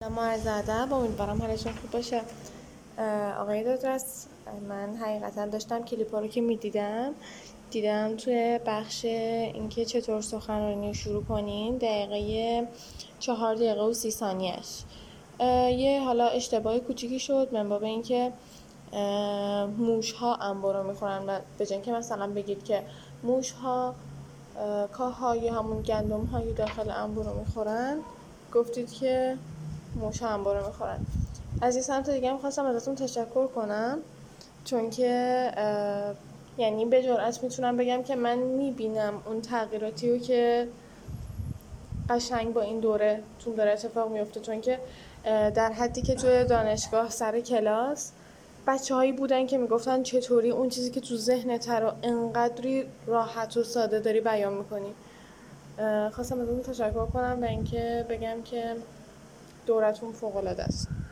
ما عرض ادب، امیدوارم حالشون خوب باشه. آقای دادرس، من حقیقتا داشتم کلیپا رو که دیدم توی بخش اینکه چطور سخنرانی شروع کنین دقیقه 4 دقیقه و 30 ثانیهش یه حالا اشتباه کوچیکی شد من باب اینکه موش ها انبر رو میخورن و به جای اینکه مثلا بگید که موش ها کاههای همون گندم هایی داخل انبر رو میخورن، گفتید که موش ها انبر رو میخورن. از یه سمت دیگه هم خواستم ازتون تشکر کنم، چون که یعنی به جرئت میتونم بگم که من میبینم اون تغییراتی رو که قشنگ با این دوره تون داره اتفاق میفته، چون که در حدی که توی دانشگاه سر کلاس بچه هایی بودن که میگفتن چطوری اون چیزی که تو ذهنت رو انقدری راحت و ساده داری بیان میکنی. خواستم ازتون تشکر کنم و اینکه بگم که دورتون فوق العاده است.